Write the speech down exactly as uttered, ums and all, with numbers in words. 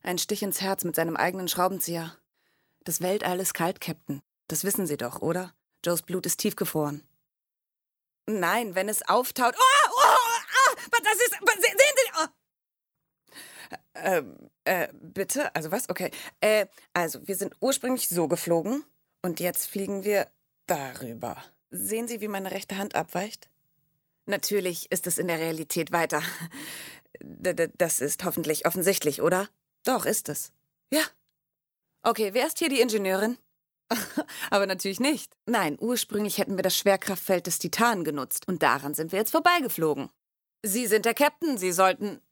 Ein Stich ins Herz mit seinem eigenen Schraubenzieher. Das Weltall ist kalt, Captain. Das wissen Sie doch, oder? Joes Blut ist tiefgefroren. Nein, wenn es auftaut... Oh, oh, oh, das ist... Sehen Sie... Oh. Ähm, äh, bitte? Also was? Okay. Äh, also, wir sind ursprünglich so geflogen und jetzt fliegen wir darüber. Sehen Sie, wie meine rechte Hand abweicht? Natürlich ist es in der Realität weiter. D- d- Das ist hoffentlich offensichtlich, oder? Doch, ist es. Ja. Okay, wer ist hier die Ingenieurin? Aber natürlich nicht. Nein, ursprünglich hätten wir das Schwerkraftfeld des Titan genutzt und daran sind wir jetzt vorbeigeflogen. Sie sind der Captain, Sie sollten...